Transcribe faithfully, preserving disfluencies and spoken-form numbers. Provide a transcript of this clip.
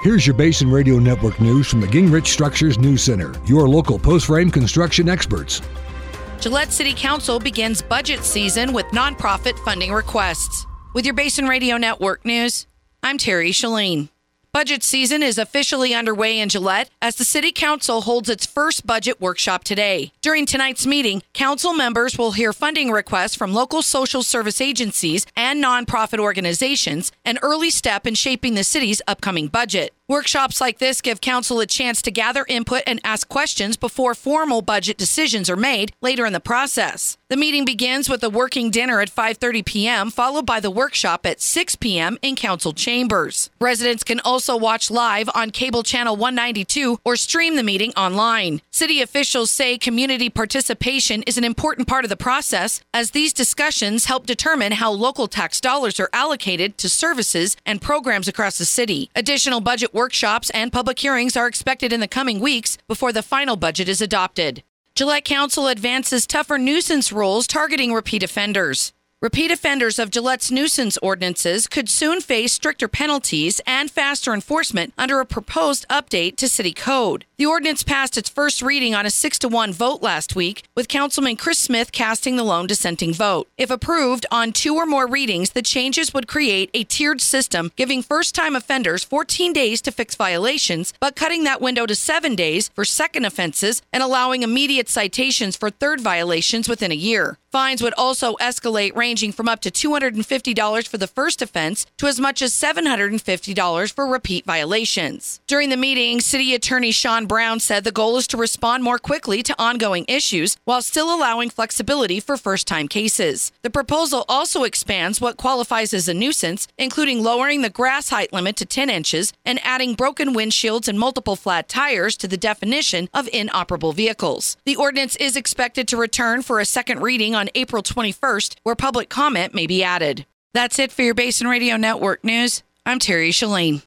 Here's your Basin Radio Network news from the Gingrich Structures News Center, your local post-frame construction experts. Gillette City Council begins budget season with nonprofit funding requests. With your Basin Radio Network news, I'm Terry Shalene. Budget season is officially underway in Gillette as the City Council holds its first budget workshop today. During tonight's meeting, council members will hear funding requests from local social service agencies and nonprofit organizations, an early step in shaping the city's upcoming budget. Workshops like this give council a chance to gather input and ask questions before formal budget decisions are made later in the process. The meeting begins with a working dinner at five thirty p.m., followed by the workshop at six p.m. in council chambers. Residents can also watch live on cable channel one ninety-two or stream the meeting online. City officials say community participation is an important part of the process, as these discussions help determine how local tax dollars are allocated to services and programs across the city. Additional budget workshops and public hearings are expected in the coming weeks before the final budget is adopted. Gillette Council advances tougher nuisance rules targeting repeat offenders. Repeat offenders of Gillette's nuisance ordinances could soon face stricter penalties and faster enforcement under a proposed update to city code. The ordinance passed its first reading on a six to one vote last week, with Councilman Chris Smith casting the lone dissenting vote. If approved on two or more readings, the changes would create a tiered system, giving first-time offenders fourteen days to fix violations, but cutting that window to seven days for second offenses and allowing immediate citations for third violations within a year. Fines would also escalate, ranging from up to two hundred fifty dollars for the first offense to as much as seven hundred fifty dollars for repeat violations. During the meeting, City Attorney Sean Brown said the goal is to respond more quickly to ongoing issues while still allowing flexibility for first-time cases. The proposal also expands what qualifies as a nuisance, including lowering the grass height limit to ten inches and adding broken windshields and multiple flat tires to the definition of inoperable vehicles. The ordinance is expected to return for a second reading on April twenty-first, where public comment may be added. That's it for your Basin Radio Network news. I'm Terry Shalene.